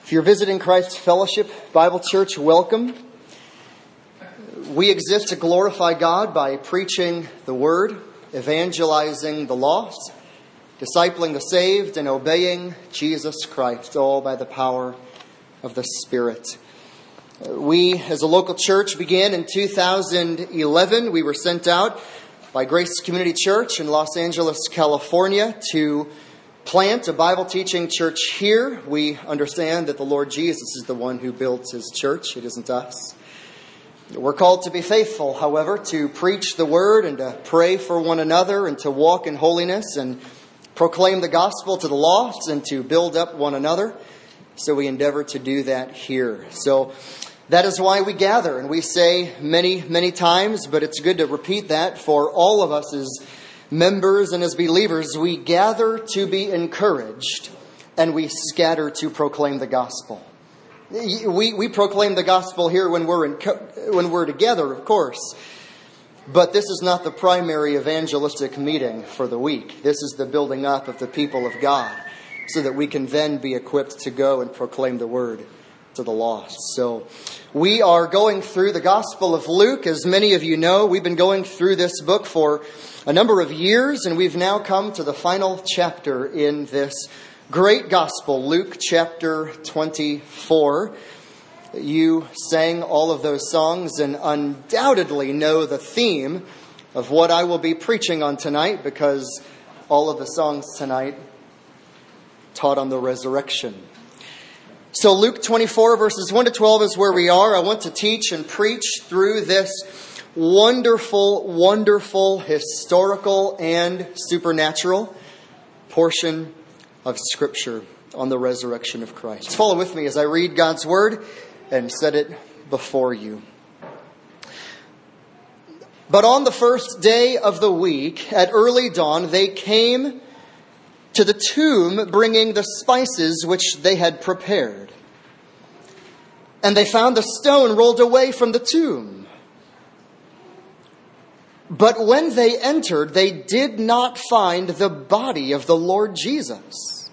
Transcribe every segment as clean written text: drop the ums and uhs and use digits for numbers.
If you're visiting Christ Fellowship Bible Church, welcome. We exist to glorify God by preaching the Word, evangelizing the lost, discipling the saved, and obeying Jesus Christ, all by the power of the Spirit. We, as a local church, began in 2011. We were sent out by Grace Community Church in Los Angeles, California, to plant a Bible teaching church here. We understand that the Lord Jesus is the one who builds His church. It isn't us. We're called to be faithful, however, to preach the Word and to pray for one another and to walk in holiness and proclaim the gospel to the lost and to build up one another. So we endeavor to do that here. So that is why we gather, and we say many, many times, but it's good to repeat that for all of us as members and as believers. We gather to be encouraged, and we scatter to proclaim the gospel. We proclaim the gospel here when we're together, of course. But this is not the primary evangelistic meeting for the week. This is the building up of the people of God, so that we can then be equipped to go and proclaim the word to the lost. So we are going through the Gospel of Luke. As many of you know, we've been going through this book for a number of years, and we've now come to the final chapter in this great gospel, Luke chapter 24. You sang all of those songs and undoubtedly know the theme of what I will be preaching on tonight, because all of the songs tonight taught on the resurrection. So Luke 24 verses 1 to 12 is where we are. I want to teach and preach through this wonderful, wonderful, historical and supernatural portion of Scripture on the resurrection of Christ. Follow with me as I read God's Word and set it before you. But on the first day of the week, at early dawn, they came to the tomb bringing the spices which they had prepared. And they found the stone rolled away from the tomb. But when they entered, they did not find the body of the Lord Jesus.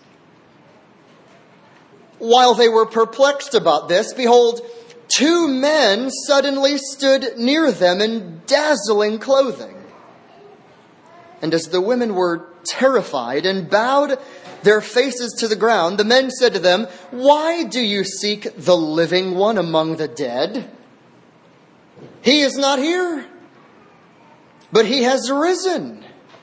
While they were perplexed about this, behold, two men suddenly stood near them in dazzling clothing. And as the women were terrified and bowed their faces to the ground, the men said to them, "Why do you seek the living one among the dead? He is not here, but he has risen.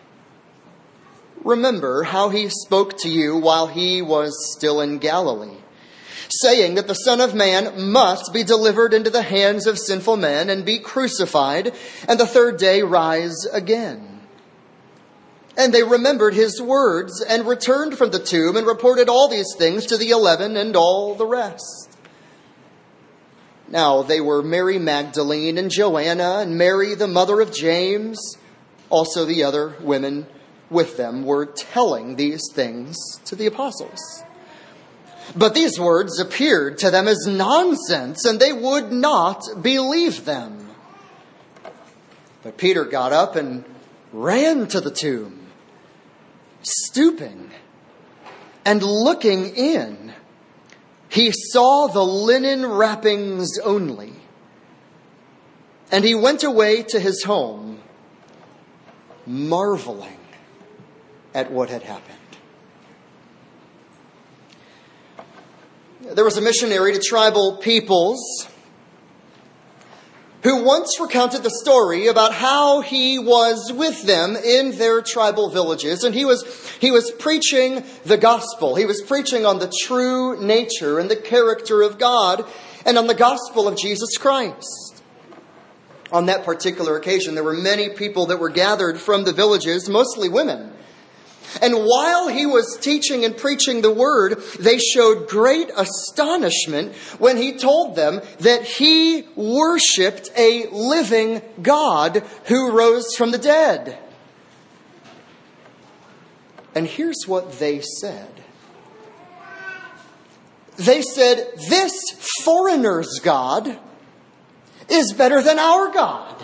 Remember how he spoke to you while he was still in Galilee, saying that the Son of Man must be delivered into the hands of sinful men and be crucified, and the third day rise again." And they remembered his words and returned from the tomb and reported all these things to the 11 and all the rest. Now they were Mary Magdalene and Joanna and Mary, the mother of James. Also the other women with them were telling these things to the apostles. But these words appeared to them as nonsense, and they would not believe them. But Peter got up and ran to the tomb. Stooping and looking in, he saw the linen wrappings only. And he went away to his home, marveling at what had happened. There was a missionary to tribal peoples who once recounted the story about how he was with them in their tribal villages. And he was preaching the gospel. He was preaching on the true nature and the character of God and on the gospel of Jesus Christ. On that particular occasion, there were many people that were gathered from the villages, mostly women. And while he was teaching and preaching the word, they showed great astonishment when he told them that he worshipped a living God who rose from the dead. And here's what they said. They said, "This foreigner's God is better than our God.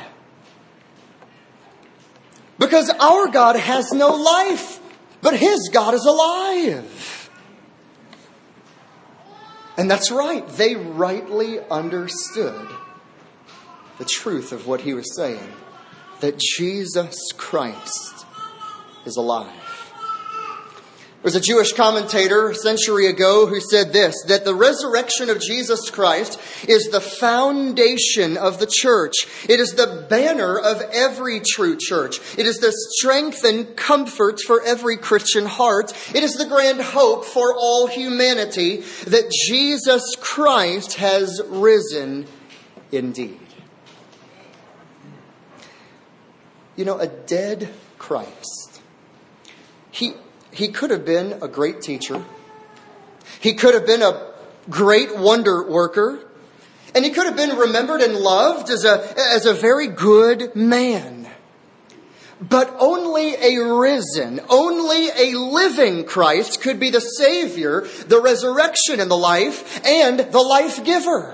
Because our God has no life, but his God is alive." And that's right. They rightly understood the truth of what he was saying, that Jesus Christ is alive. There was a Jewish commentator a century ago who said this, that the resurrection of Jesus Christ is the foundation of the church. It is the banner of every true church. It is the strength and comfort for every Christian heart. It is the grand hope for all humanity that Jesus Christ has risen indeed. You know, a dead Christ. He could have been a great teacher. He could have been a great wonder worker. And he could have been remembered and loved as a very good man. But only a risen, only a living Christ could be the Savior, the resurrection and the life, and the life giver.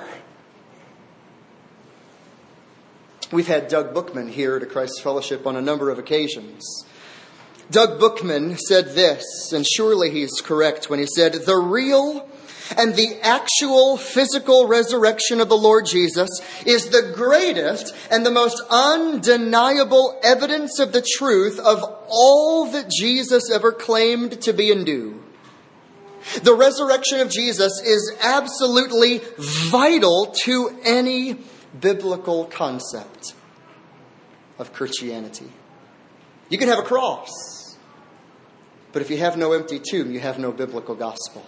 We've had Doug Bookman here at Christ Fellowship on a number of occasions. Doug Bookman said this, and surely he's correct when he said, the real and the actual physical resurrection of the Lord Jesus is the greatest and the most undeniable evidence of the truth of all that Jesus ever claimed to be and do. The resurrection of Jesus is absolutely vital to any biblical concept of Christianity. You can have a cross, but if you have no empty tomb, you have no biblical gospel.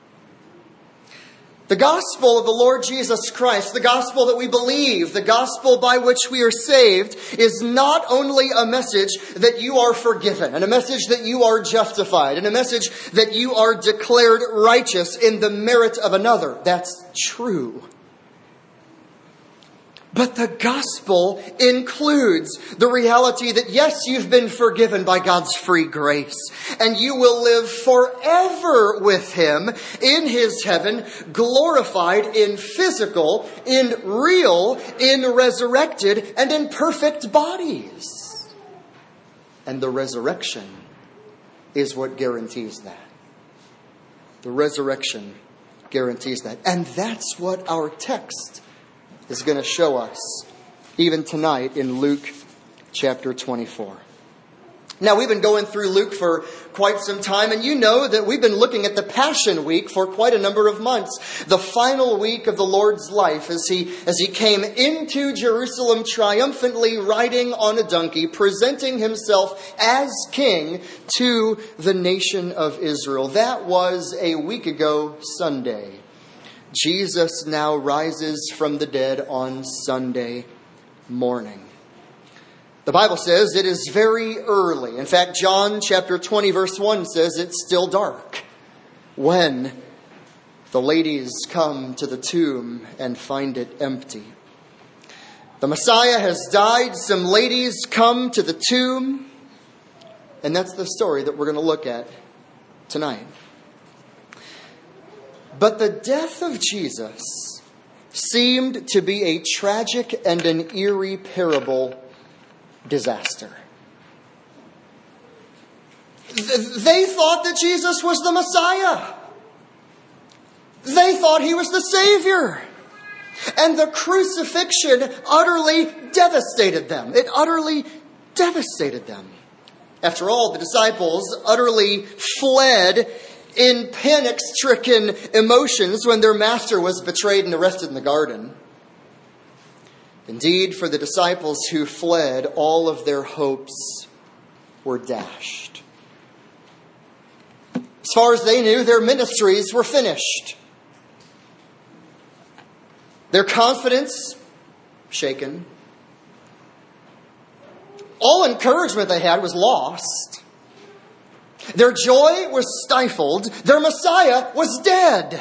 The gospel of the Lord Jesus Christ, the gospel that we believe, the gospel by which we are saved, is not only a message that you are forgiven, and a message that you are justified, and a message that you are declared righteous in the merit of another. That's true. But the gospel includes the reality that yes, you've been forgiven by God's free grace, and you will live forever with Him in His heaven, glorified in physical, in real, in resurrected, and in perfect bodies. And the resurrection is what guarantees that. The resurrection guarantees that. And that's what our text is going to show us even tonight in Luke chapter 24. Now, we've been going through Luke for quite some time, and you know that we've been looking at the Passion Week for quite a number of months. The final week of the Lord's life as he came into Jerusalem triumphantly riding on a donkey, presenting himself as king to the nation of Israel. That was a week ago Sunday. Jesus now rises from the dead on Sunday morning. The Bible says it is very early. In fact, John chapter 20 verse 1 says it's still dark when the ladies come to the tomb and find it empty. The Messiah has died. Some ladies come to the tomb. And that's the story that we're going to look at tonight. But the death of Jesus seemed to be a tragic and an irreparable disaster. They thought that Jesus was the Messiah. They thought He was the Savior. And the crucifixion utterly devastated them. It utterly devastated them. After all, the disciples utterly fled in panic-stricken emotions when their master was betrayed and arrested in the garden. Indeed, for the disciples who fled, all of their hopes were dashed. As far as they knew, their ministries were finished. Their confidence shaken. All encouragement they had was lost. Their joy was stifled. Their Messiah was dead.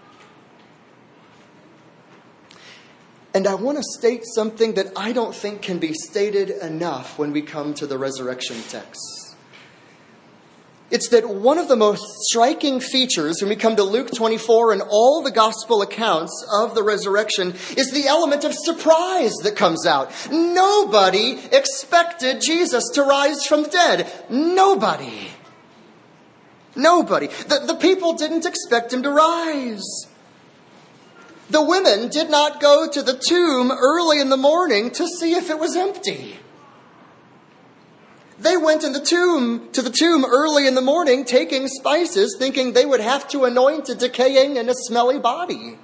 And I want to state something that I don't think can be stated enough when we come to the resurrection text. It's that one of the most striking features when we come to Luke 24 and all the gospel accounts of the resurrection is the element of surprise that comes out. Nobody expected Jesus to rise from the dead. Nobody. The people didn't expect Him to rise. The women did not go to the tomb early in the morning to see if it was empty. They went to the tomb early in the morning, taking spices, thinking they would have to anoint a decaying and a smelly body.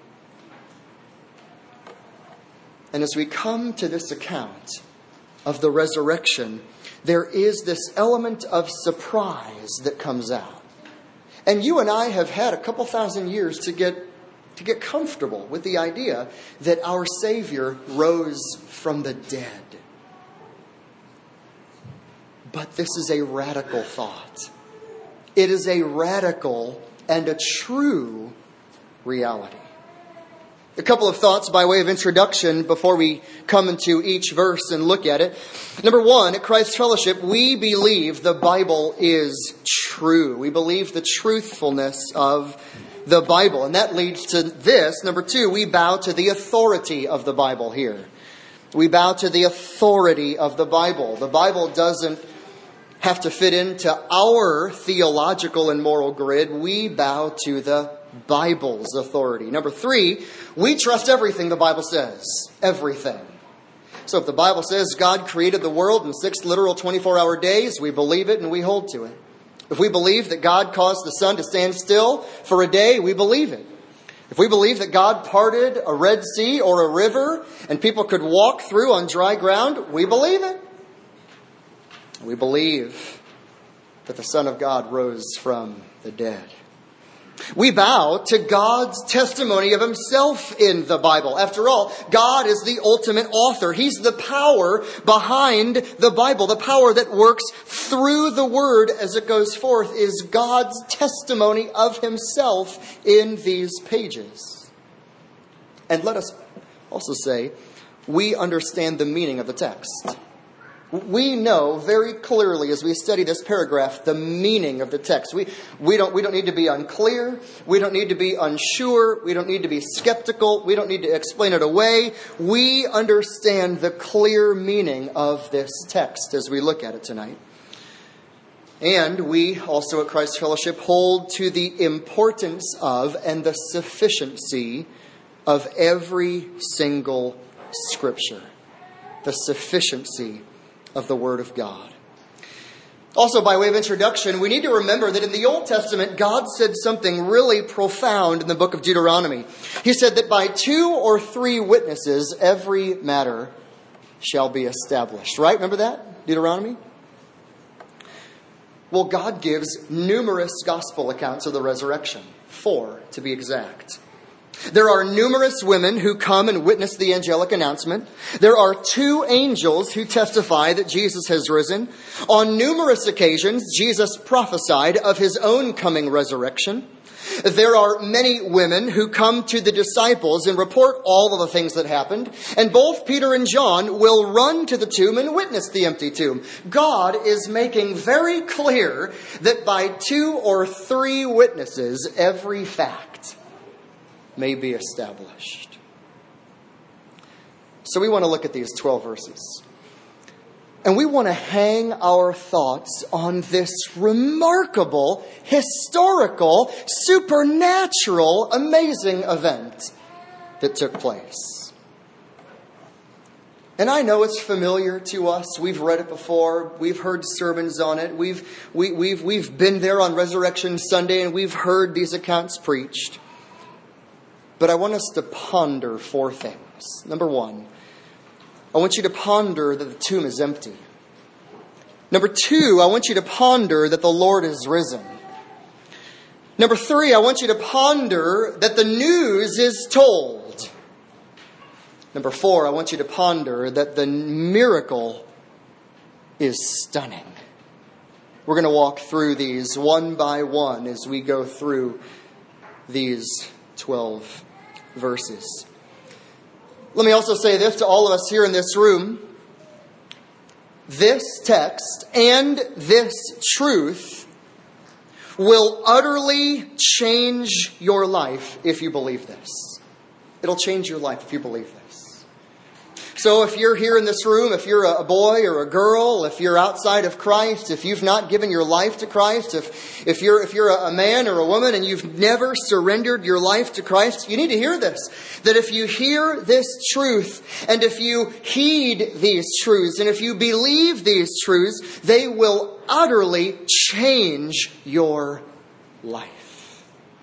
And as we come to this account of the resurrection, there is this element of surprise that comes out. And you and I have had a couple thousand years to get comfortable with the idea that our Savior rose from the dead. But this is a radical thought. It is a radical and a true reality. A couple of thoughts by way of introduction before we come into each verse and look at it. Number one, at Christ Fellowship, we believe the Bible is true. We believe the truthfulness of the Bible. And that leads to this. Number two, we bow to the authority of the Bible here. We bow to the authority of the Bible. The Bible doesn't have to fit into our theological and moral grid. We bow to the Bible's authority. Number three, we trust everything the Bible says. Everything. So if the Bible says God created the world in 6 literal 24-hour days, we believe it and we hold to it. If we believe that God caused the sun to stand still for a day, we believe it. If we believe that God parted a Red Sea or a river and people could walk through on dry ground, we believe it. We believe that the Son of God rose from the dead. We bow to God's testimony of himself in the Bible. After all, God is the ultimate author. He's the power behind the Bible. The power that works through the word as it goes forth is God's testimony of himself in these pages. And let us also say, we understand the meaning of the text. We know very clearly as we study this paragraph the meaning of the text. We don't need to be unclear. We don't need to be unsure. We don't need to be skeptical. We don't need to explain it away. We understand the clear meaning of this text as we look at it tonight. And we also at Christ Fellowship hold to the importance of and the sufficiency of every single Scripture. The sufficiency of the Word of God. Also, by way of introduction, we need to remember that in the Old Testament, God said something really profound in the book of Deuteronomy. He said that by 2 or 3 witnesses, every matter shall be established. Right? Remember that? Deuteronomy? Well, God gives numerous gospel accounts of the resurrection. 4, to be exact. There are numerous women who come and witness the angelic announcement. There are 2 angels who testify that Jesus has risen. On numerous occasions, Jesus prophesied of his own coming resurrection. There are many women who come to the disciples and report all of the things that happened. And both Peter and John will run to the tomb and witness the empty tomb. God is making very clear that by 2 or 3 witnesses, every fact may be established. So we want to look at these 12 verses. And we want to hang our thoughts on this remarkable, historical, supernatural, amazing event that took place. And I know it's familiar to us. We've read it before. We've heard sermons on it. We've been there on Resurrection Sunday and we've heard these accounts preached. But I want us to ponder 4 things. Number 1, I want you to ponder that the tomb is empty. Number 2, I want you to ponder that the Lord is risen. Number 3, I want you to ponder that the news is told. Number 4, I want you to ponder that the miracle is stunning. We're going to walk through these one by one as we go through these 12 verses. Let me also say this to all of us here in this room. This text and this truth will utterly change your life if you believe this. It'll change your life if you believe this. So if you're here in this room, if you're a boy or a girl, if you're outside of Christ, if you've not given your life to Christ, if you're a man or a woman and you've never surrendered your life to Christ, you need to hear this. That if you hear this truth, and if you heed these truths, and if you believe these truths, they will utterly change your life.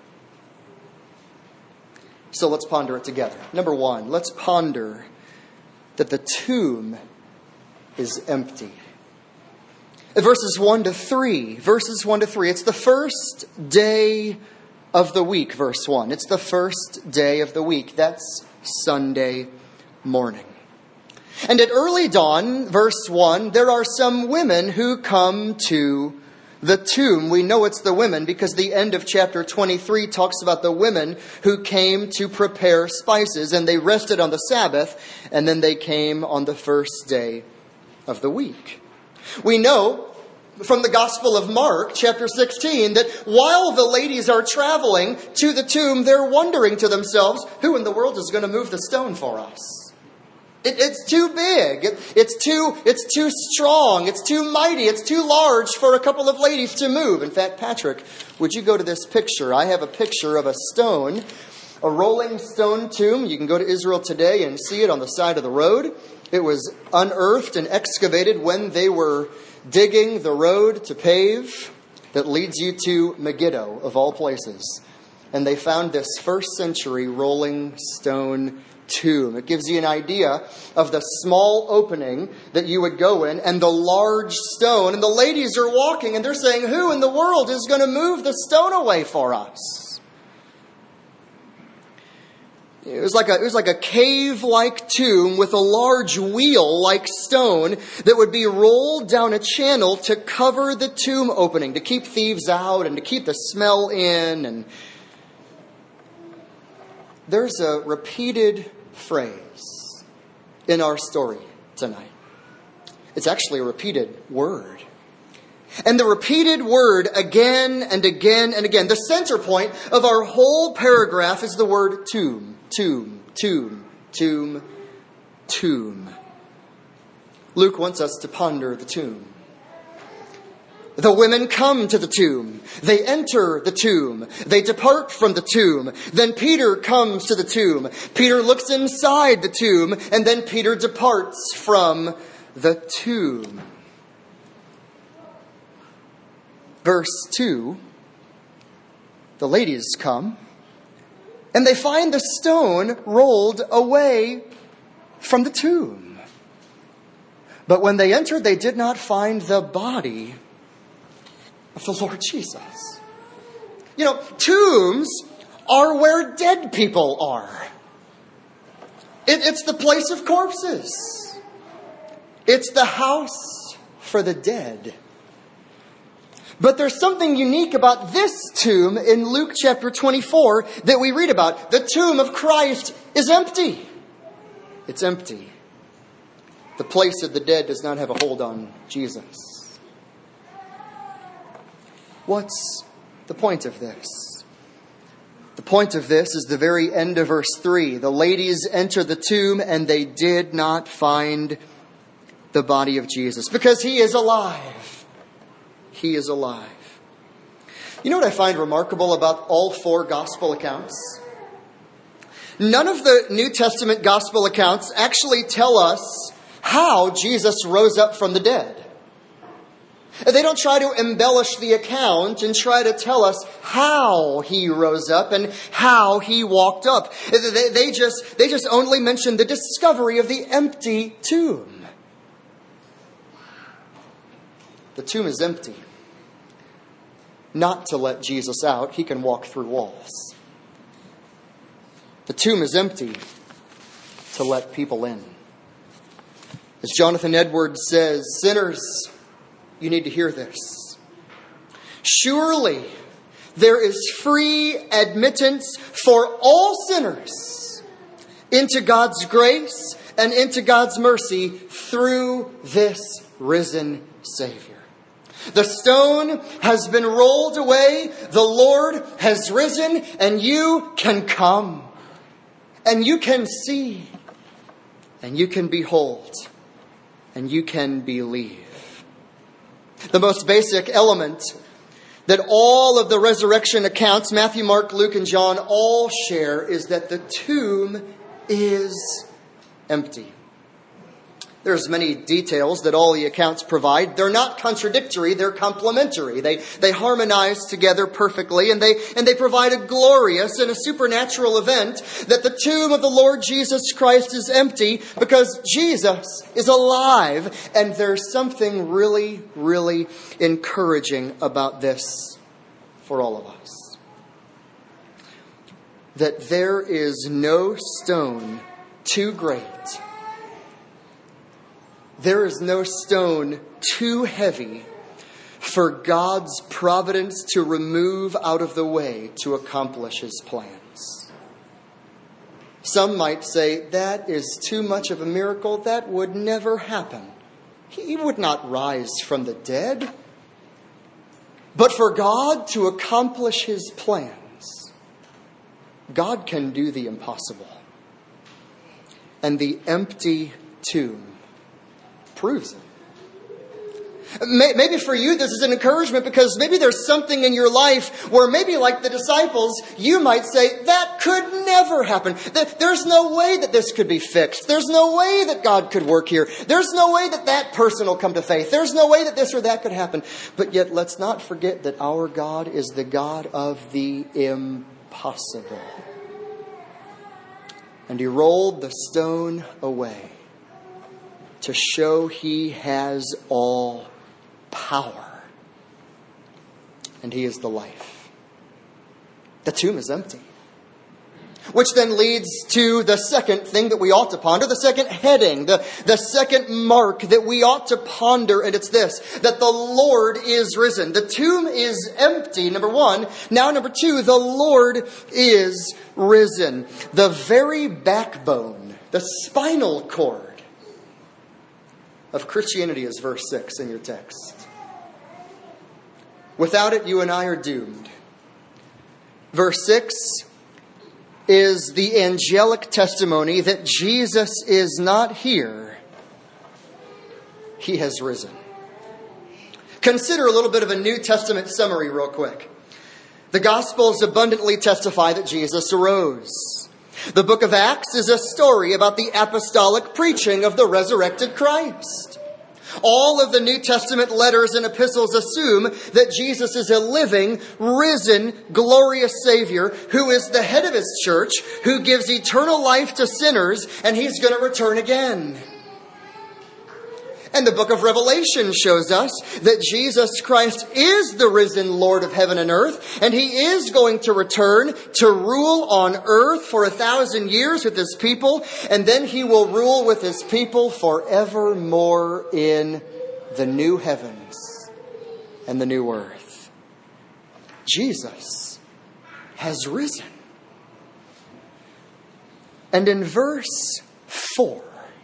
So let's ponder it together. Number one, let's ponder that the tomb is empty. Verses 1 to 3. It's the first day of the week, verse 1. It's the first day of the week. That's Sunday morning. And at early dawn, verse 1, there are some women who come to the tomb. We know it's the women because the end of chapter 23 talks about the women who came to prepare spices, and they rested on the Sabbath, and then they came on the first day of the week. We know from the Gospel of Mark, chapter 16, that while the ladies are traveling to the tomb, they're wondering to themselves, who in the world is going to move the stone for us? It's too big. It's too strong. It's too mighty. It's too large for a couple of ladies to move. In fact, Patrick, would you go to this picture? I have a picture of a stone, a rolling stone tomb. You can go to Israel today and see it on the side of the road. It was unearthed and excavated when they were digging the road to pave that leads you to Megiddo, of all places. And they found this first century rolling stone tomb. It gives you an idea of the small opening that you would go in and the large stone. And the ladies are walking and they're saying, who in the world is going to move the stone away for us? It was like a cave-like tomb with a large wheel-like stone that would be rolled down a channel to cover the tomb opening, to keep thieves out and to keep the smell in. And there's a repeated phrase in our story tonight. It's actually a repeated word. And the repeated word again and again and again. The center point of our whole paragraph is the word tomb, tomb, tomb, tomb, tomb. Luke wants us to ponder the tomb. The women come to the tomb. They enter the tomb. They depart from the tomb. Then Peter comes to the tomb. Peter looks inside the tomb, and then Peter departs from the tomb. Verse 2, the ladies come, and they find the stone rolled away from the tomb. But when they entered, they did not find the body of the Lord Jesus. You know, tombs are where dead people are. It's the place of corpses. It's the house for the dead. But there's something unique about this tomb in Luke chapter 24 that we read about. The tomb of Christ is empty. It's empty. The place of the dead does not have a hold on Jesus. What's the point of this? The point of this is the very end of verse 3. The ladies enter the tomb and they did not find the body of Jesus because he is alive. He is alive. You know what I find remarkable about all four gospel accounts? None of the New Testament gospel accounts actually tell us how Jesus rose up from the dead. They don't try to embellish the account and try to tell us how he rose up and how he walked up. They just only mention the discovery of the empty tomb. The tomb is empty. Not to let Jesus out. He can walk through walls. The tomb is empty to let people in. As Jonathan Edwards says, sinners, you need to hear this. Surely there is free admittance for all sinners into God's grace and into God's mercy through this risen Savior. The stone has been rolled away. The Lord has risen, and you can come and you can see. and you can behold, and you can believe. The most basic element that all of the resurrection accounts, Matthew, Mark, Luke, and John, all share is that the tomb is empty. There's many details that all the accounts provide. They're not contradictory, they're complementary. They harmonize together perfectly, and they provide a glorious and a supernatural event that the tomb of the Lord Jesus Christ is empty because Jesus is alive. And there's something really, really encouraging about this for all of us. That there is no stone too great. There is no stone too heavy for God's providence to remove out of the way to accomplish His plans. Some might say, that is too much of a miracle. That would never happen. He would not rise from the dead. But for God to accomplish His plans, God can do the impossible. And the empty tomb proves it. Maybe for you this is an encouragement because maybe there's something in your life where maybe like the disciples, you might say, that could never happen. There's no way that this could be fixed. There's no way that God could work here. There's no way that that person will come to faith. There's no way that this or that could happen. But yet let's not forget that our God is the God of the impossible. And He rolled the stone away to show He has all power. And He is the life. The tomb is empty. Which then leads to the second thing that we ought to ponder, the second heading, the second mark that we ought to ponder, and it's this, that the Lord is risen. The tomb is empty, number one. Now, number two, the Lord is risen. The very backbone, the spinal cord of Christianity is verse 6 in your text. Without it, you and I are doomed. Verse 6 is the angelic testimony that Jesus is not here. He has risen. Consider a little bit of a New Testament summary real quick. The Gospels abundantly testify that Jesus arose. The book of Acts is a story about the apostolic preaching of the resurrected Christ. All of the New Testament letters and epistles assume that Jesus is a living, risen, glorious Savior who is the head of His church, who gives eternal life to sinners, and He's going to return again. And the book of Revelation shows us that Jesus Christ is the risen Lord of heaven and earth, and He is going to return to rule on earth for 1,000 years with His people, and then He will rule with His people forevermore in the new heavens and the new earth. Jesus has risen. And in verse 4,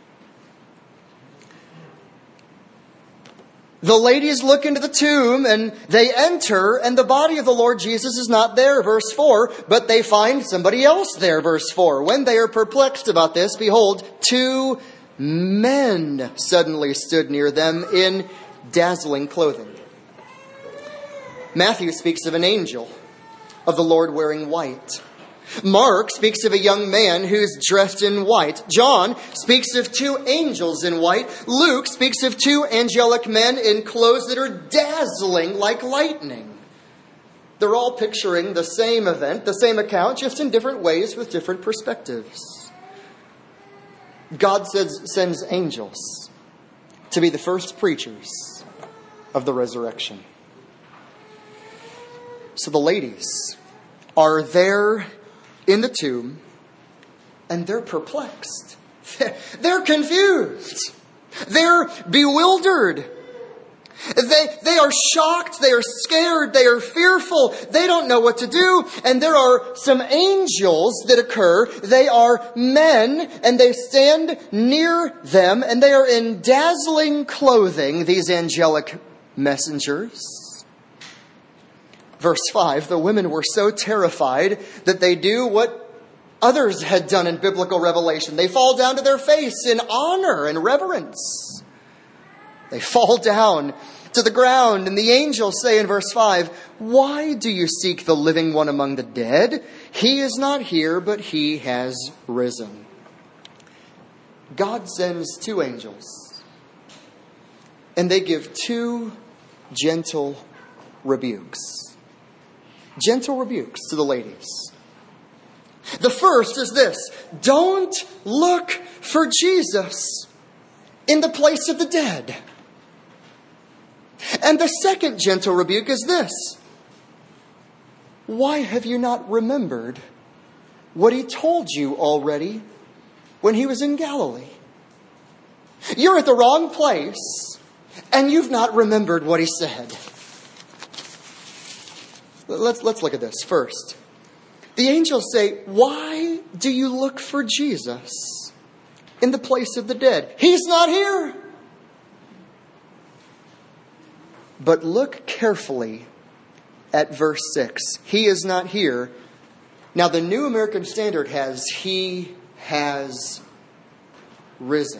the ladies look into the tomb and they enter, and the body of the Lord Jesus is not there, verse 4, but they find somebody else there, verse 4. When they are perplexed about this, behold, 2 men suddenly stood near them in dazzling clothing. Matthew speaks of an angel of the Lord wearing white. Mark speaks of a young man who's dressed in white. John speaks of 2 angels in white. Luke speaks of 2 angelic men in clothes that are dazzling like lightning. They're all picturing the same event, the same account, just in different ways with different perspectives. God sends angels to be the first preachers of the resurrection. So the ladies are there in the tomb, and they're perplexed. They're confused. They're bewildered. They are shocked. They are scared. They are fearful. They don't know what to do. And there are some angels that occur. They are men, and they stand near them, and they are in dazzling clothing, these angelic messengers. Verse 5, the women were so terrified that they do what others had done in biblical revelation. They fall down to their face in honor and reverence. They fall down to the ground, and the angels say in verse 5, "Why do you seek the living one among the dead? He is not here, but he has risen." God sends two angels, and they give two gentle rebukes. Gentle rebukes to the ladies. The first is this: don't look for Jesus in the place of the dead. And the second gentle rebuke is this: why have you not remembered what he told you already when he was in Galilee? You're at the wrong place, and you've not remembered what he said. Let's look at this first. The angels say, "Why do you look for Jesus in the place of the dead? He's not here." But look carefully at verse 6. He is not here. Now the New American Standard has "he has risen."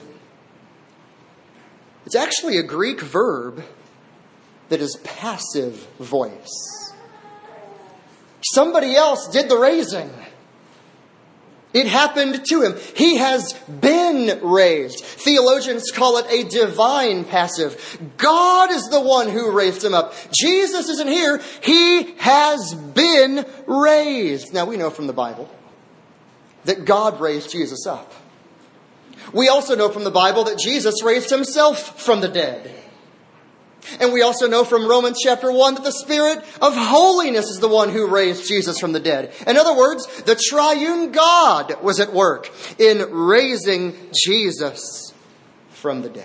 It's actually a Greek verb that is passive voice. Somebody else did the raising. It happened to him. He has been raised. Theologians call it a divine passive. God is the one who raised him up. Jesus isn't here. He has been raised. Now we know from the Bible that God raised Jesus up. We also know from the Bible that Jesus raised himself from the dead. And we also know from Romans chapter 1 that the Spirit of holiness is the one who raised Jesus from the dead. In other words, the triune God was at work in raising Jesus from the dead.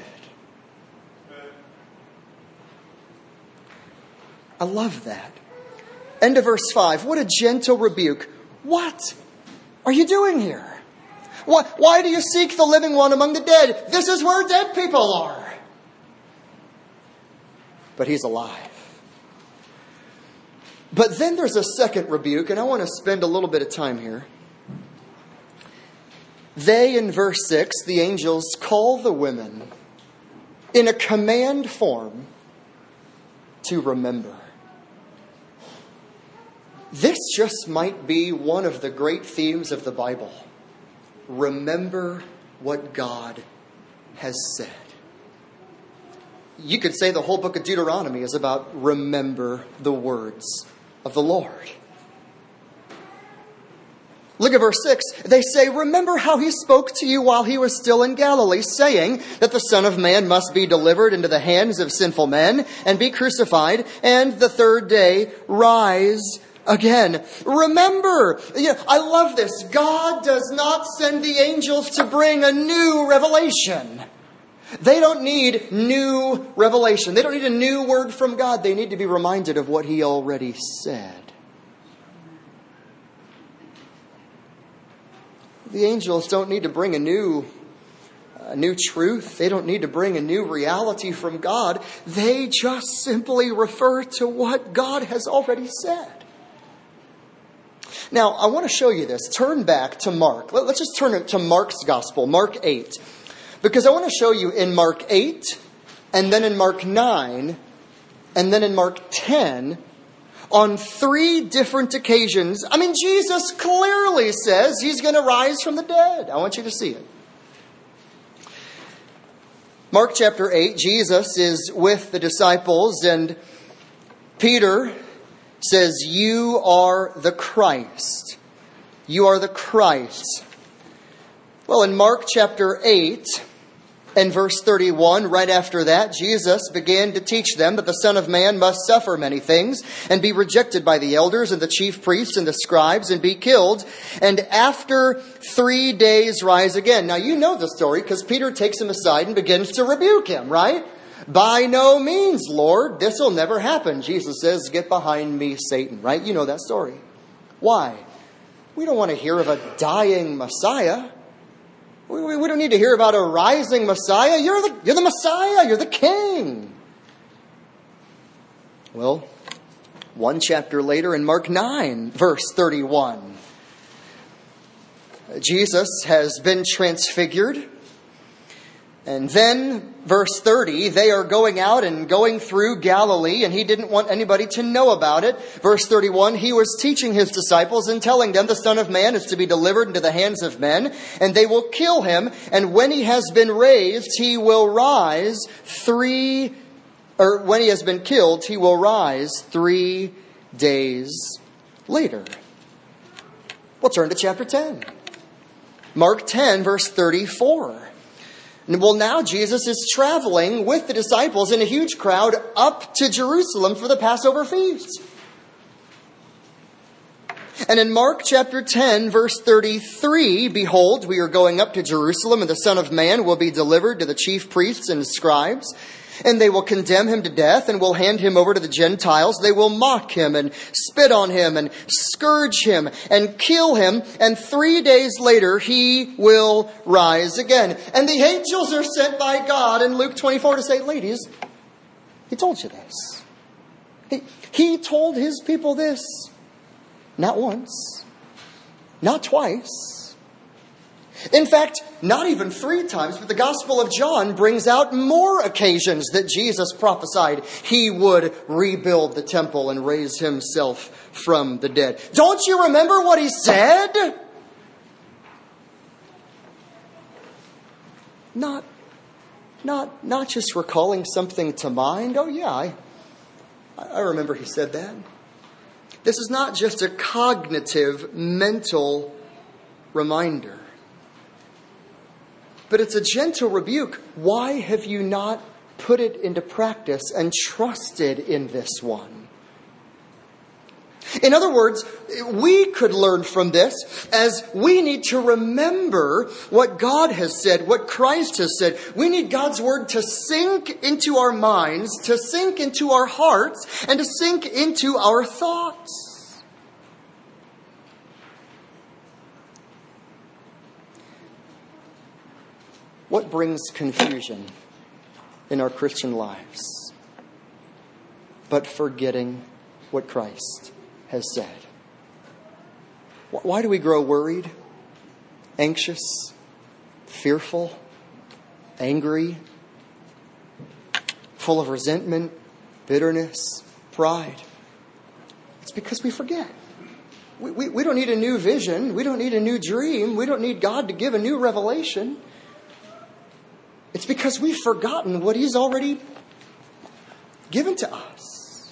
I love that. End of verse 5. What a gentle rebuke. What are you doing here? Why do you seek the living one among the dead? This is where dead people are. But he's alive. But then there's a second rebuke, and I want to spend a little bit of time here. They, in verse 6, the angels call the women in a command form to remember. This just might be one of the great themes of the Bible. Remember what God has said. You could say the whole book of Deuteronomy is about remember the words of the Lord. Look at verse 6. They say, "Remember how he spoke to you while he was still in Galilee, saying that the Son of Man must be delivered into the hands of sinful men and be crucified, and the third day rise again." Remember. I love this. God does not send the angels to bring a new revelation. They don't need new revelation. They don't need a new word from God. They need to be reminded of what he already said. The angels don't need to bring a new truth. They don't need to bring a new reality from God. They just simply refer to what God has already said. Now, I want to show you this. Turn back to Mark. Let's just turn to Mark's Gospel, Mark 8. Because I want to show you in Mark 8, and then in Mark 9, and then in Mark 10, on 3 different occasions. I mean, Jesus clearly says he's going to rise from the dead. I want you to see it. Mark chapter 8, Jesus is with the disciples, and Peter says, "You are the Christ. You are the Christ." Well, in Mark chapter 8 and verse 31, right after that, Jesus began to teach them that the Son of Man must suffer many things and be rejected by the elders and the chief priests and the scribes and be killed, and after 3 days rise again. Now, you know the story because Peter takes him aside and begins to rebuke him, right? "By no means, Lord, this will never happen." Jesus says, "Get behind me, Satan," right? You know that story. Why? We don't want to hear of a dying Messiah. We don't need to hear about a rising Messiah. You're the Messiah. You're the King. Well, one chapter later in Mark 9, verse 31, Jesus has been transfigured. And then, verse 30, they are going out and going through Galilee, and he didn't want anybody to know about it. Verse 31, he was teaching his disciples and telling them the Son of Man is to be delivered into the hands of men, and they will kill him. And when he has been raised, he will rise when he has been killed, he will rise 3 days later. We'll turn to chapter 10. Mark 10, verse 34. Well, now Jesus is traveling with the disciples in a huge crowd up to Jerusalem for the Passover feast. And in Mark chapter 10, verse 33, behold, we are going up to Jerusalem, and the Son of Man will be delivered to the chief priests and scribes. And they will condemn him to death and will hand him over to the Gentiles. They will mock him and spit on him and scourge him and kill him. And 3 days later, he will rise again. And the angels are sent by God in Luke 24 to say, ladies, he told you this. He told his people this. Not once. Not twice. In fact, not even 3 times, but the Gospel of John brings out more occasions that Jesus prophesied he would rebuild the temple and raise himself from the dead. Don't you remember what he said? Not just recalling something to mind. Oh yeah, I remember he said that. This is not just a cognitive, mental reminder. But it's a gentle rebuke. Why have you not put it into practice and trusted in this one? In other words, we could learn from this as we need to remember what God has said, what Christ has said. We need God's word to sink into our minds, to sink into our hearts, and to sink into our thoughts. What brings confusion in our Christian lives but forgetting what Christ has said? Why do we grow worried, anxious, fearful, angry, full of resentment, bitterness, pride? It's because we forget. We don't need a new vision. We don't need a new dream. We don't need God to give a new revelation. It's because we've forgotten what He's already given to us.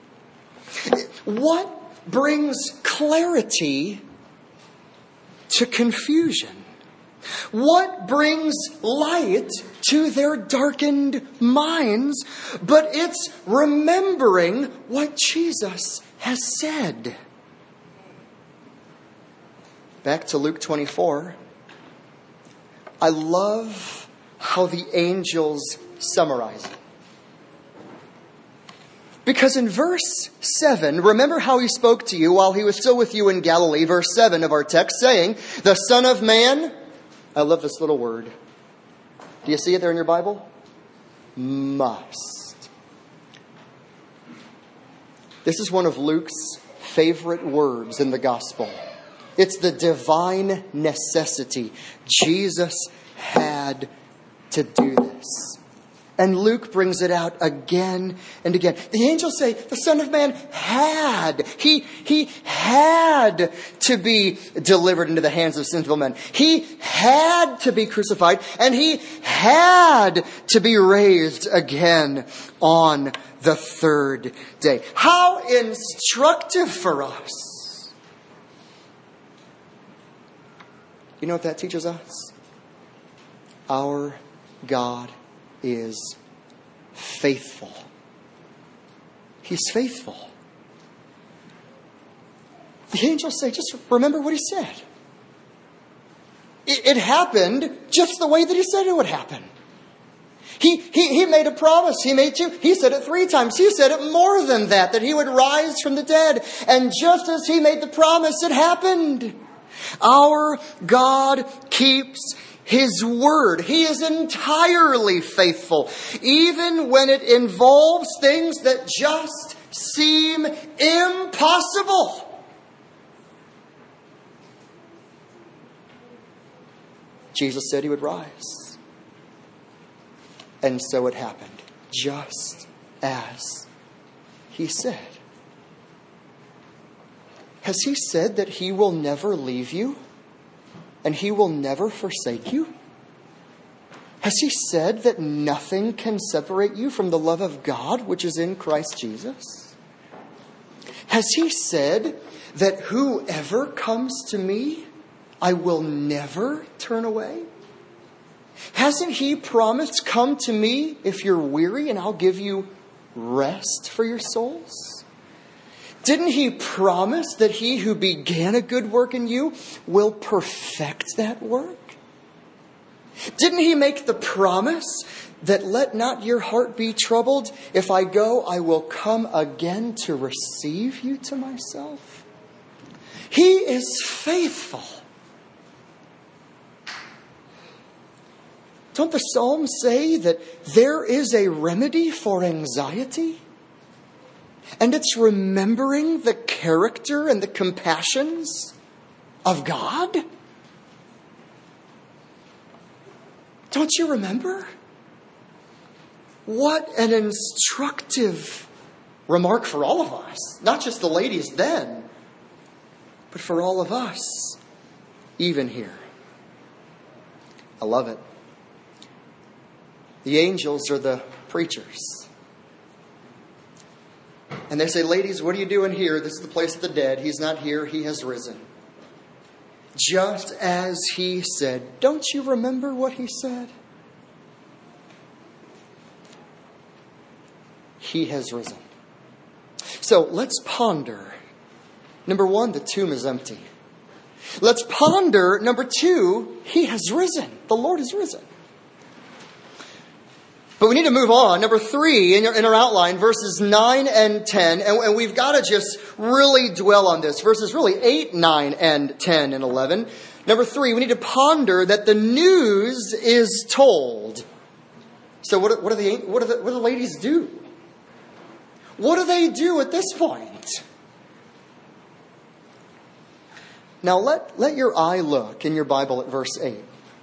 What brings clarity to confusion? What brings light to their darkened minds? But it's remembering what Jesus has said. Back to Luke 24. I love how the angels summarize it. Because in verse 7, remember how He spoke to you while He was still with you in Galilee, verse 7 of our text, saying, the Son of Man, I love this little word. Do you see it there in your Bible? Must. This is one of Luke's favorite words in the gospel. It's the divine necessity. Jesus had to do this. And Luke brings it out again and again. The angels say the Son of Man had. He had to be delivered into the hands of sinful men. He had to be crucified. And He had to be raised again on the 3rd day. How instructive for us. You know what that teaches us? Our God is faithful. He's faithful. The angels say, just remember what He said. It happened just the way that He said it would happen. He made a promise. He made 2. He said it 3 times. He said it more than that He would rise from the dead. And just as He made the promise, it happened. Our God keeps His word. He is entirely faithful, even when it involves things that just seem impossible. Jesus said he would rise. And so it happened, just as he said. Has he said that he will never leave you and he will never forsake you? Has he said that nothing can separate you from the love of God which is in Christ Jesus? Has he said that whoever comes to me, I will never turn away? Hasn't he promised, come to me if you're weary and I'll give you rest for your souls? Didn't he promise that he who began a good work in you will perfect that work? Didn't he make the promise that let not your heart be troubled? If I go, I will come again to receive you to myself. He is faithful. Don't the Psalms say that there is a remedy for anxiety? And it's remembering the character and the compassions of God? Don't you remember? What an instructive remark for all of us. Not just the ladies then, but for all of us, even here. I love it. The angels are the preachers. And they say, ladies, what are you doing here? This is the place of the dead. He's not here. He has risen. Just as he said. Don't you remember what he said? He has risen. So let's ponder. Number one, the tomb is empty. Let's ponder, number two, he has risen. The Lord is risen. But we need to move on. Number three in our outline, verses 9 and 10. And we've got to just really dwell on this. Verses really 8, 9, and 10 and 11. Number three, we need to ponder that the news is told. So what do the ladies do? What do they do at this point? Now let your eye look in your Bible at verse 8.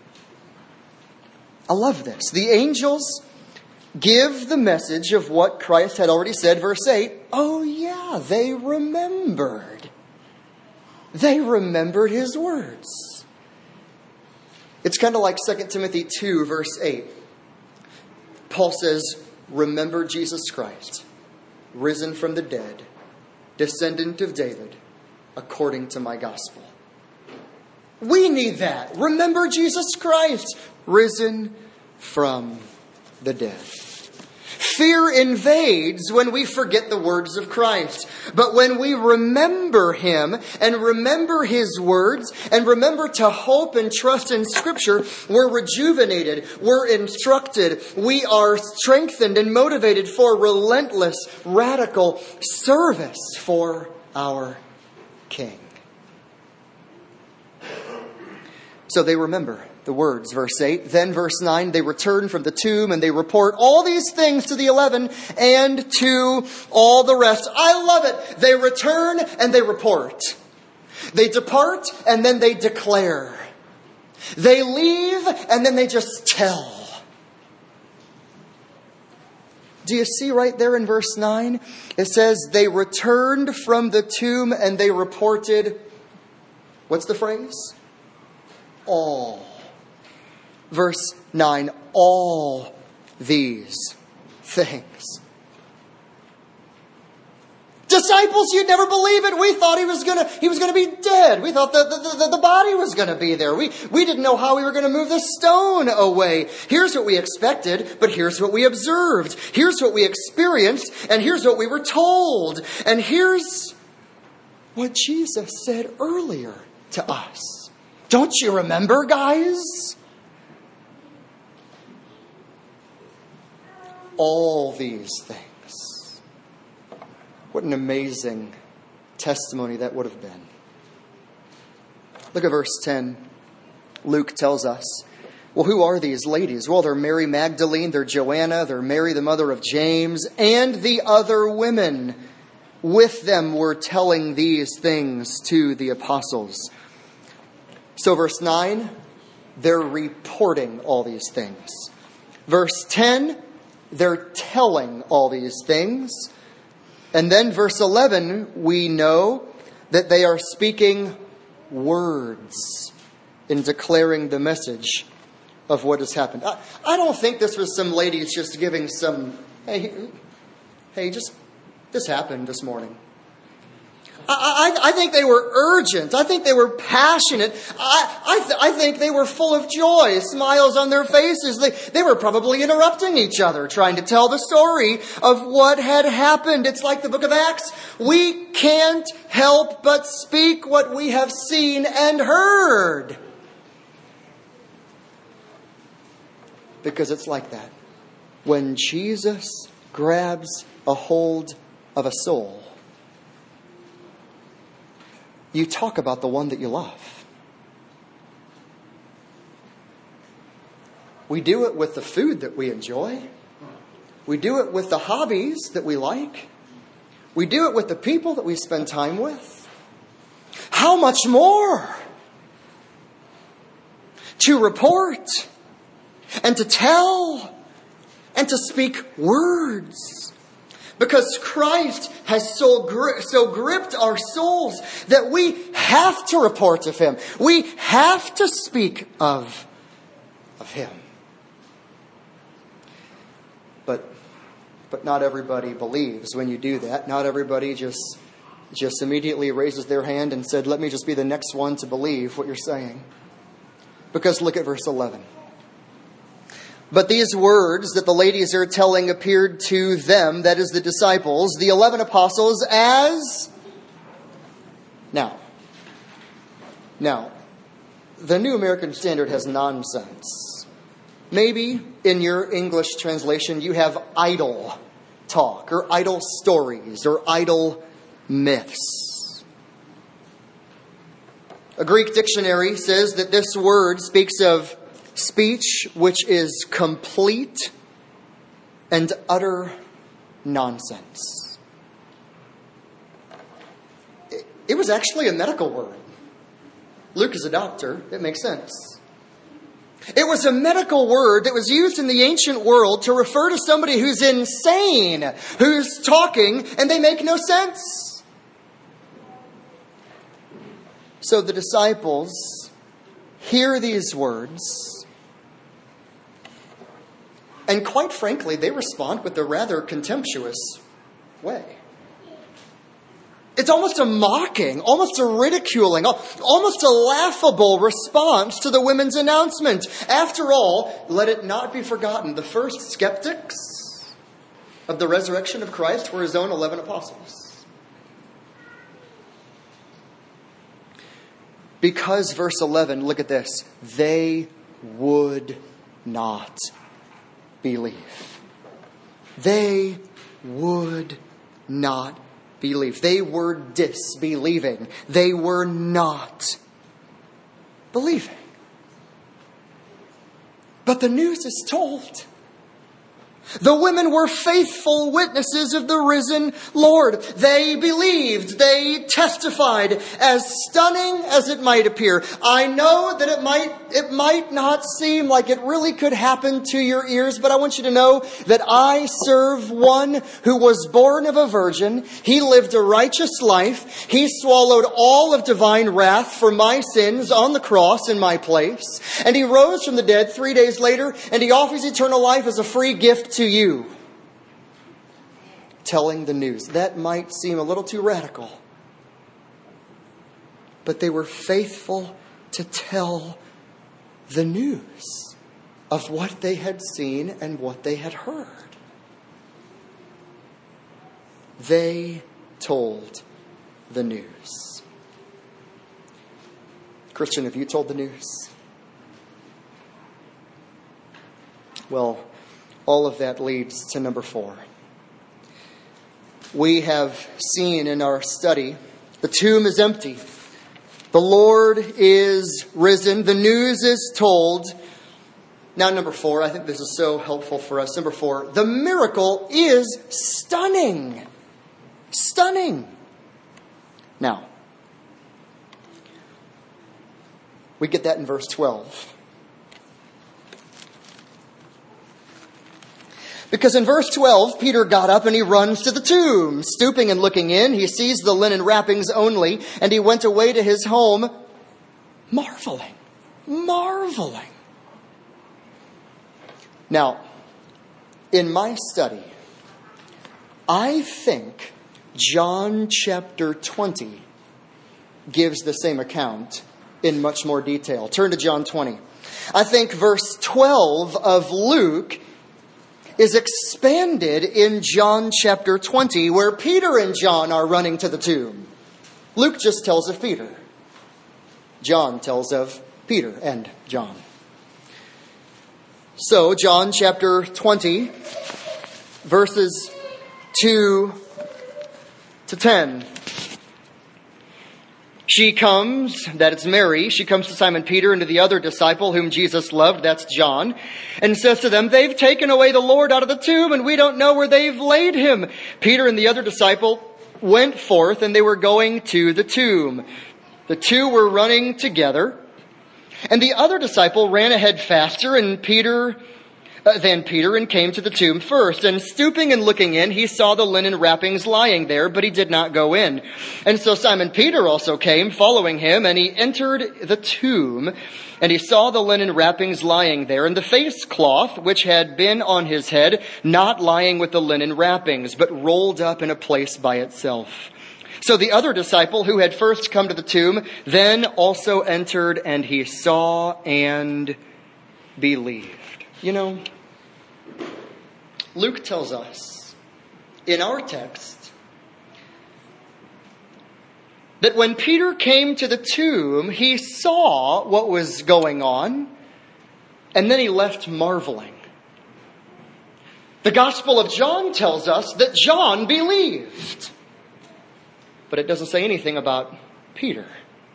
I love this. The angels give the message of what Christ had already said, verse 8. Oh yeah, they remembered. They remembered his words. It's kind of like 2 Timothy 2, verse 8. Paul says, remember Jesus Christ, risen from the dead, descendant of David, according to my gospel. We need that. Remember Jesus Christ, risen from the dead. Fear invades when we forget the words of Christ. But when we remember him and remember his words and remember to hope and trust in Scripture, we're rejuvenated, we're instructed, we are strengthened and motivated for relentless, radical service for our King. So they remember the words, verse 8. Then verse 9, they return from the tomb and they report all these things to the 11 and to all the rest. I love it. They return and they report. They depart and then they declare. They leave and then they just tell. Do you see right there in verse 9? It says they returned from the tomb and they reported, what's the phrase? All. Verse 9, all these things. Disciples, you'd never believe it. We thought he was gonna be dead. We thought the body was gonna be there. We didn't know how we were gonna move the stone away. Here's what we expected, but here's what we observed. Here's what we experienced, and here's what we were told. And here's what Jesus said earlier to us. Don't you remember, guys? All these things. What an amazing testimony that would have been. Look at verse 10. Luke tells us, well, who are these ladies? Well, they're Mary Magdalene, they're Joanna, they're Mary, the mother of James, and the other women with them were telling these things to the apostles. So verse 9, they're reporting all these things. Verse 10, they're telling all these things. And then verse 11, we know that they are speaking words in declaring the message of what has happened. I don't think this was some ladies just giving some, hey, just this happened this morning. I think they were urgent. I think they were passionate. I think they were full of joy, smiles on their faces. They were probably interrupting each other, trying to tell the story of what had happened. It's like the book of Acts. We can't help but speak what we have seen and heard. Because it's like that. When Jesus grabs a hold of a soul, you talk about the one that you love. We do it with the food that we enjoy. We do it with the hobbies that we like. We do it with the people that we spend time with. How much more to report and to tell and to speak words? Because Christ has so gripped our souls that we have to report of Him. We have to speak of Him. But not everybody believes when you do that. Not everybody just immediately raises their hand and said, let me just be the next one to believe what you're saying. Because look at verse 11. But these words that the ladies are telling appeared to them, that is the disciples, the 11 apostles, as... Now, the New American Standard has nonsense. Maybe in your English translation you have idle talk, or idle stories, or idle myths. A Greek dictionary says that this word speaks of speech which is complete and utter nonsense. It was actually a medical word. Luke is a doctor. It makes sense. It was a medical word that was used in the ancient world to refer to somebody who's insane, who's talking and they make no sense. So the disciples hear these words, and quite frankly, they respond with a rather contemptuous way. It's almost a mocking, almost a ridiculing, almost a laughable response to the women's announcement. After all, let it not be forgotten, the first skeptics of the resurrection of Christ were His own 11 apostles. Because, verse 11, look at this, they would not believe. They would not believe. They were disbelieving. They were not believing. But the news is told. The women were faithful witnesses of the risen Lord. They believed. They testified. As stunning as it might appear, I know that it might not seem like it really could happen to your ears, but I want you to know that I serve one who was born of a virgin. He lived a righteous life. He swallowed all of divine wrath for my sins on the cross in my place. And He rose from the dead 3 days later, and He offers eternal life as a free gift to you. Telling the news. That might seem a little too radical. But they were faithful to tell the news of what they had seen and what they had heard. They told the news. Christian, have you told the news? Well, all of that leads to number 4. We have seen in our study, the tomb is empty. The Lord is risen. The news is told. Now, number 4, I think this is so helpful for us. Number 4, the miracle is stunning. Stunning. Now, we get that in verse 12. Because in verse 12, Peter got up and he runs to the tomb. Stooping and looking in, he sees the linen wrappings only, and he went away to his home, marveling. Now, in my study, I think John chapter 20 gives the same account in much more detail. Turn to John 20. I think verse 12 of Luke is expanded in John chapter 20, where Peter and John are running to the tomb. Luke just tells of Peter. John tells of Peter and John. So, John chapter 20, verses 2 to 10. She comes, that it's Mary, she comes to Simon Peter and to the other disciple whom Jesus loved, that's John, and says to them, "They've taken away the Lord out of the tomb, and we don't know where they've laid him." Peter and the other disciple went forth, and they were going to the tomb. The two were running together, and the other disciple ran ahead faster than Peter and came to the tomb first. And stooping and looking in, he saw the linen wrappings lying there, but he did not go in. And so Simon Peter also came, following him, and he entered the tomb, and he saw the linen wrappings lying there, and the face cloth which had been on his head, not lying with the linen wrappings, but rolled up in a place by itself. So the other disciple who had first come to the tomb then also entered, and he saw and believed. You know, Luke tells us in our text that when Peter came to the tomb, he saw what was going on, and then he left marveling. The Gospel of John tells us that John believed, but it doesn't say anything about Peter.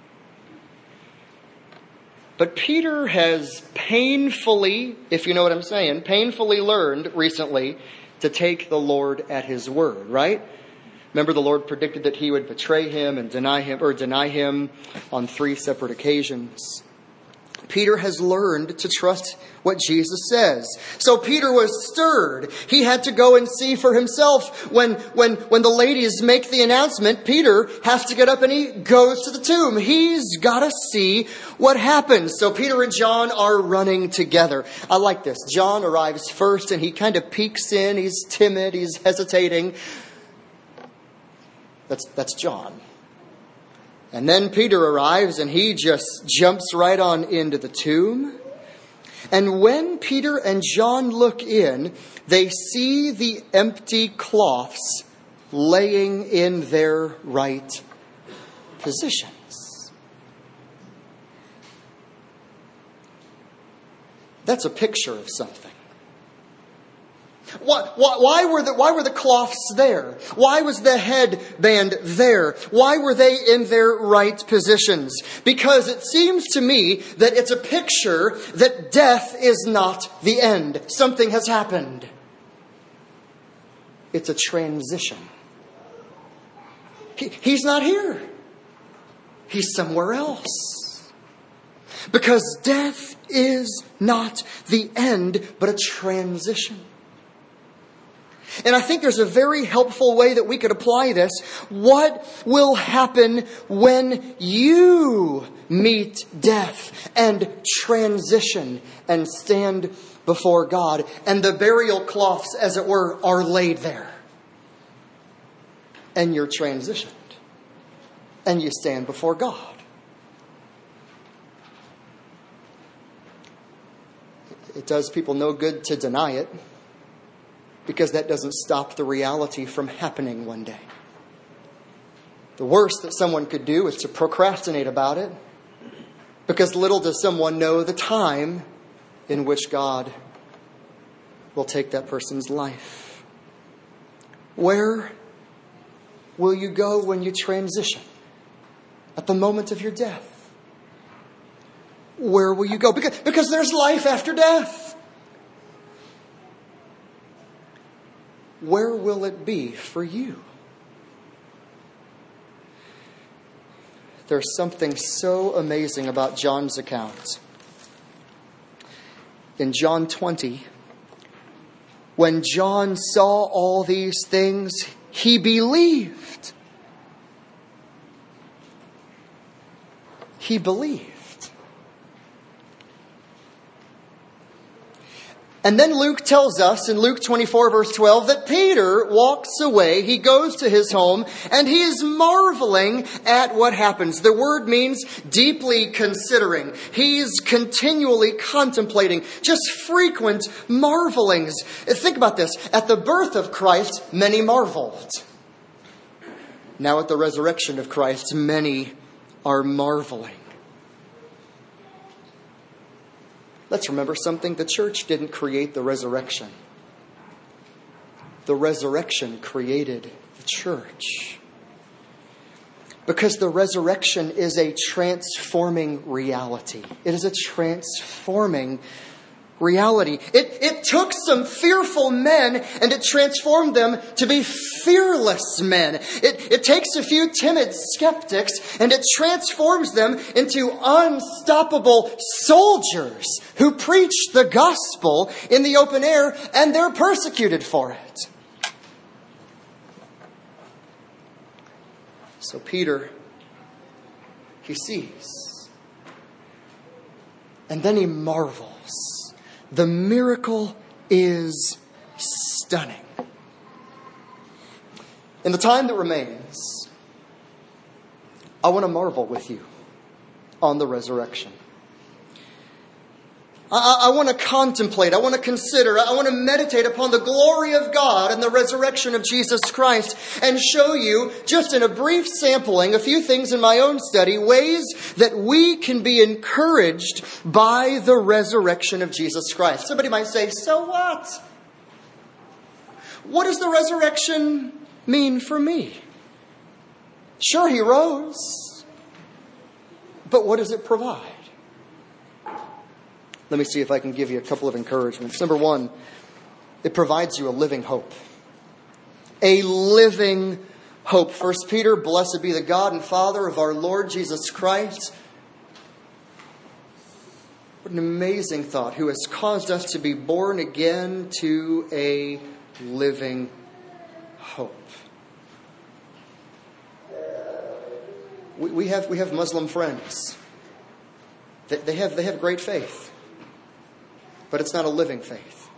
But Peter has painfully, if you know what I'm saying, painfully learned recently to take the Lord at his word, right? Remember, the Lord predicted that he would betray him and deny him on 3 separate occasions. Peter has learned to trust what Jesus says. So Peter was stirred. He had to go and see for himself. When the ladies make the announcement, Peter has to get up and he goes to the tomb. He's got to see what happens. So Peter and John are running together. I like this. John arrives first and he kind of peeks in. He's timid. He's hesitating. That's John. And then Peter arrives and he just jumps right on into the tomb. And when Peter and John look in, they see the empty cloths laying in their right positions. That's a picture of something. Why were the cloths there? Why was the headband there? Why were they in their right positions? Because it seems to me that it's a picture that death is not the end. Something has happened. It's a transition. He's not here. He's somewhere else. Because death is not the end, but a transition. And I think there's a very helpful way that we could apply this. What will happen when you meet death and transition and stand before God, and the burial cloths, as it were, are laid there, and you're transitioned and you stand before God? It does people no good to deny it, because that doesn't stop the reality from happening one day. The worst that someone could do is to procrastinate about it, because little does someone know the time in which God will take that person's life. Where will you go when you transition? At the moment of your death. Where will you go? Because there's life after death. Where will it be for you? There's something so amazing about John's account. In John 20, when John saw all these things, he believed. He believed. And then Luke tells us in Luke 24 verse 12 that Peter walks away, he goes to his home, and he is marveling at what happens. The word means deeply considering. He's continually contemplating, just frequent marvelings. Think about this. At the birth of Christ, many marveled. Now at the resurrection of Christ, many are marveling. Let's remember something. The church didn't create the resurrection. The resurrection created the church. Because the resurrection is a transforming reality. It is a transforming reality. It took some fearful men and it transformed them to be fearless men. It takes a few timid skeptics and it transforms them into unstoppable soldiers who preach the gospel in the open air, and they're persecuted for it. So Peter, he sees. And then he marvels. The miracle is stunning. In the time that remains, I want to marvel with you on the resurrection. I want to contemplate, I want to consider, I want to meditate upon the glory of God and the resurrection of Jesus Christ, and show you, just in a brief sampling, a few things in my own study, ways that we can be encouraged by the resurrection of Jesus Christ. Somebody might say, so what? What does the resurrection mean for me? Sure, he rose, but what does it provide? Let me see if I can give you a couple of encouragements. Number one, it provides you a living hope. A living hope. 1 Peter, blessed be the God and Father of our Lord Jesus Christ. What an amazing thought. Who has caused us to be born again to a living hope. We have Muslim friends. They have great faith. But it's not a living faith.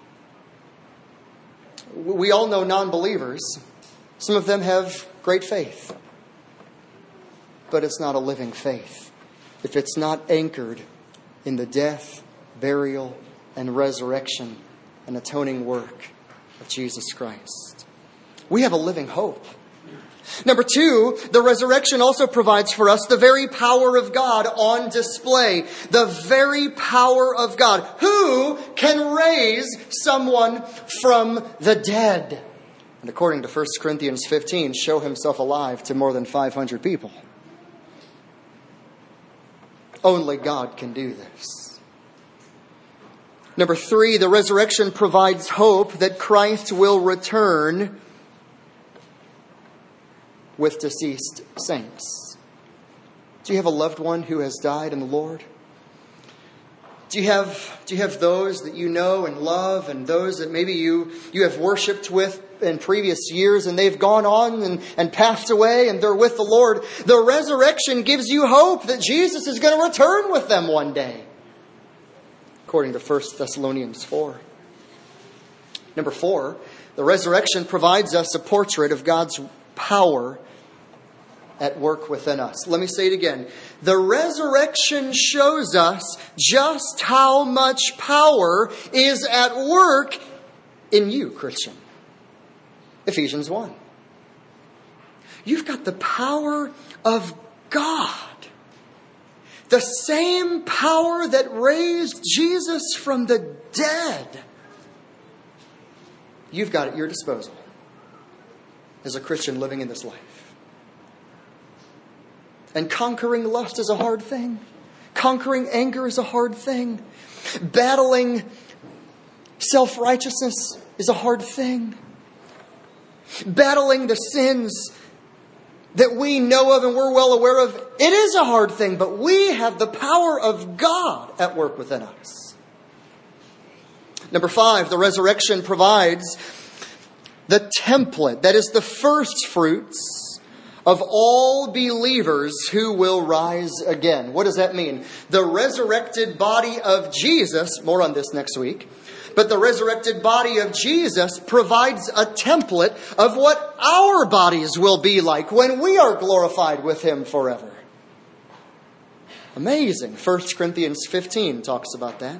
We all know non-believers. Some of them have great faith. But it's not a living faith if it's not anchored in the death, burial, and resurrection and atoning work of Jesus Christ. We have a living hope. Number two, the resurrection also provides for us the very power of God on display. The very power of God. Who can raise someone from the dead? And according to 1 Corinthians 15, show himself alive to more than 500 people. Only God can do this. Number three, the resurrection provides hope that Christ will return with deceased saints. Do you have a loved one who has died in the Lord? Do you have those that you know and love, and those that maybe you have worshipped with in previous years, and they've gone on and passed away and they're with the Lord? The resurrection gives you hope that Jesus is going to return with them one day, according to 1 Thessalonians 4. Number four, the resurrection provides us a portrait of God's power at work within us. Let me say it again. The resurrection shows us just how much power is at work in you, Christian. Ephesians 1. You've got the power of God. The same power that raised Jesus from the dead. You've got at your disposal as a Christian living in this life. And conquering lust is a hard thing. Conquering anger is a hard thing. Battling self-righteousness is a hard thing. Battling the sins that we know of and we're well aware of, it is a hard thing, but we have the power of God at work within us. Number 5, the resurrection provides the template, that is the first fruits of all believers who will rise again. What does that mean? The resurrected body of Jesus, more on this next week, but the resurrected body of Jesus provides a template of what our bodies will be like when we are glorified with Him forever. Amazing. 1 Corinthians 15 talks about that.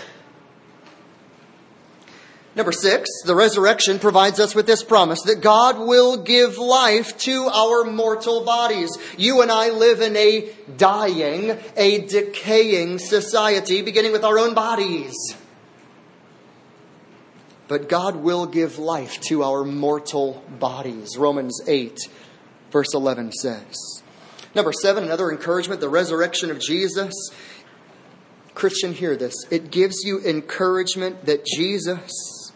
Number 6, the resurrection provides us with this promise that God will give life to our mortal bodies. You and I live in a dying, a decaying society, beginning with our own bodies. But God will give life to our mortal bodies. Romans 8, verse 11 says. Number 7, another encouragement, the resurrection of Jesus. Christian, hear this. It gives you encouragement that Jesus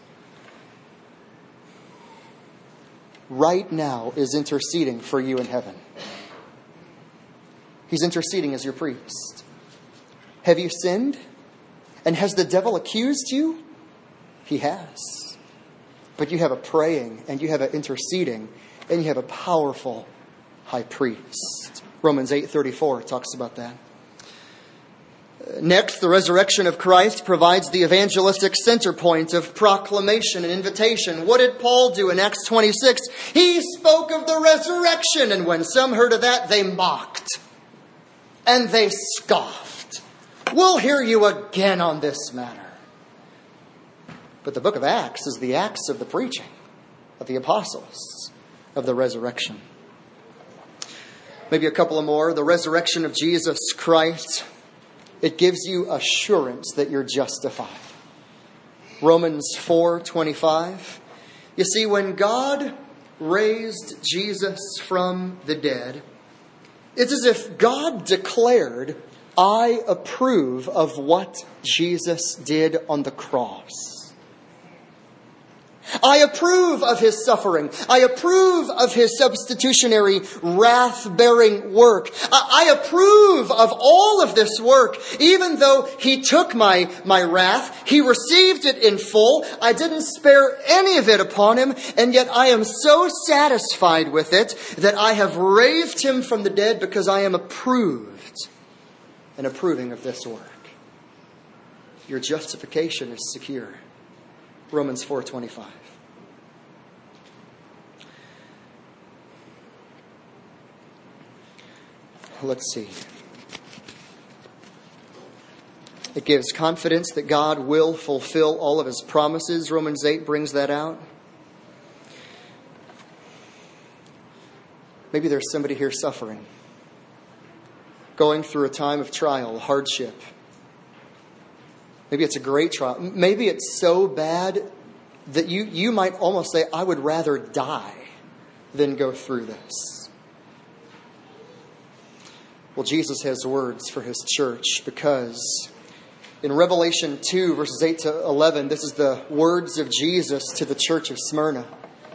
right now is interceding for you in heaven. He's interceding as your priest. Have you sinned? And has the devil accused you? He has. But you have a praying, and you have an interceding, and you have a powerful high priest. Romans 8:34 talks about that. Next, the resurrection of Christ provides the evangelistic center point of proclamation and invitation. What did Paul do in Acts 26? He spoke of the resurrection, and when some heard of that, they mocked and they scoffed. We'll hear you again on this matter. But the book of Acts is the Acts of the preaching of the apostles of the resurrection. Maybe a couple of more. The resurrection of Jesus Christ, it gives you assurance that you're justified. Romans 4:25. You see, when God raised Jesus from the dead, it's as if God declared, I approve of what Jesus did on the cross. I approve of His suffering. I approve of His substitutionary wrath-bearing work. I approve of all of this work. Even though He took my wrath, He received it in full. I didn't spare any of it upon Him. And yet I am so satisfied with it that I have raised Him from the dead because I am approved and approving of this work. Your justification is secure. Romans 4:25. Let's see. It gives confidence that God will fulfill all of His promises. Romans 8 brings that out. Maybe there's somebody here suffering, going through a time of trial, hardship. Maybe it's a great trial. Maybe it's so bad that you might almost say, I would rather die than go through this. Well, Jesus has words for His church, because in Revelation 2, verses 8 to 11, this is the words of Jesus to the church of Smyrna.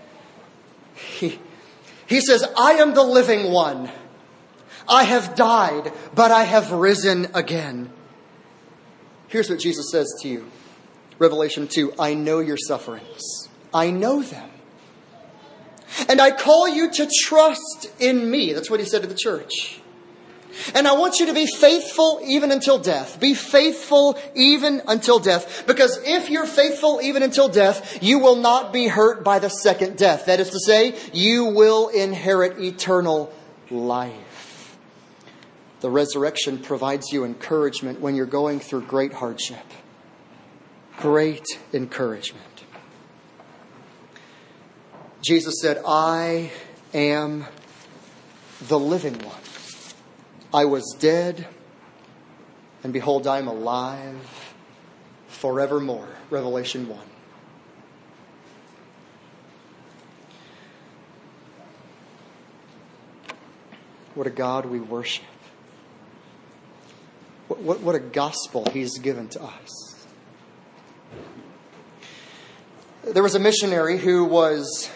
He says, I am the living one. I have died, but I have risen again. Here's what Jesus says to you. Revelation 2, I know your sufferings. I know them. And I call you to trust in me. That's what He said to the church. And I want you to be faithful even until death. Be faithful even until death. Because if you're faithful even until death, you will not be hurt by the second death. That is to say, you will inherit eternal life. The resurrection provides you encouragement when you're going through great hardship. Great encouragement. Jesus said, I am the living one. I was dead, and behold, I am alive forevermore. Revelation 1. What a God we worship. What a gospel He's given to us. There was a missionary who was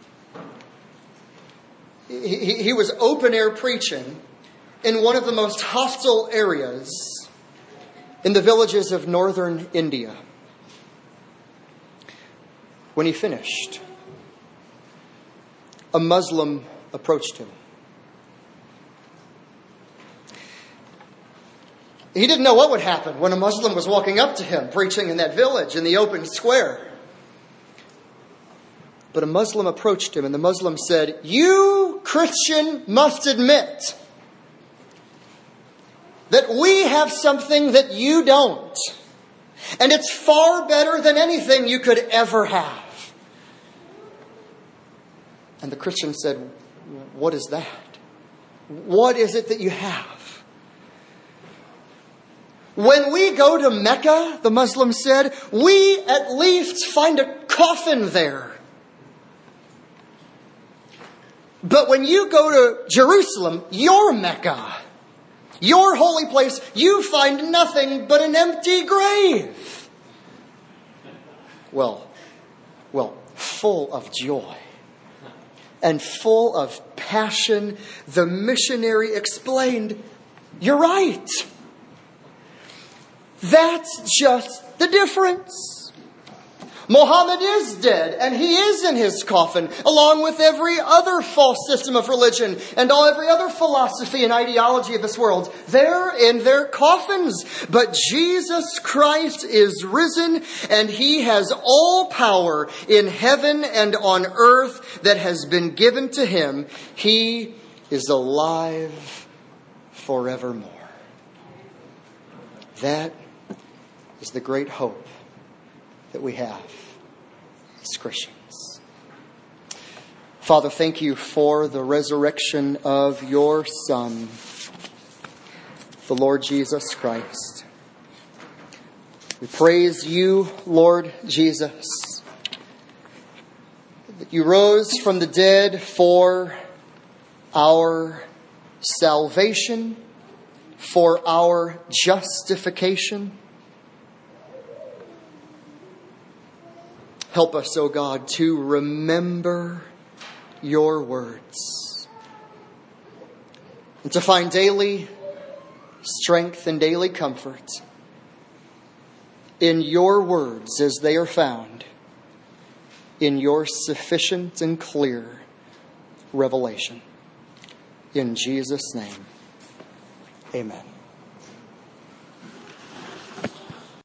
he was open air preaching in one of the most hostile areas in the villages of northern India. When he finished, a Muslim approached him. He didn't know what would happen when a Muslim was walking up to him, preaching in that village, in the open square. But a Muslim approached him, and the Muslim said, "You, Christian, must admit that we have something that you don't. And it's far better than anything you could ever have." And the Christian said, "What is that? What is it that you have?" "When we go to Mecca," the Muslim said, "we at least find a coffin there. But when you go to Jerusalem, your Mecca, your holy place, you find nothing but an empty grave." Well, full of joy and full of passion, the missionary explained, "You're right. That's just the difference. Muhammad is dead, and he is in his coffin, along with every other false system of religion and every other philosophy and ideology of this world. They're in their coffins. But Jesus Christ is risen, and he has all power in heaven and on earth that has been given to him. He is alive forevermore." That is the great hope that we have as Christians. Father, thank you for the resurrection of your Son, the Lord Jesus Christ. We praise you, Lord Jesus, that you rose from the dead for our salvation, for our justification. Help us, O God, to remember your words and to find daily strength and daily comfort in your words as they are found in your sufficient and clear revelation. In Jesus' name, amen.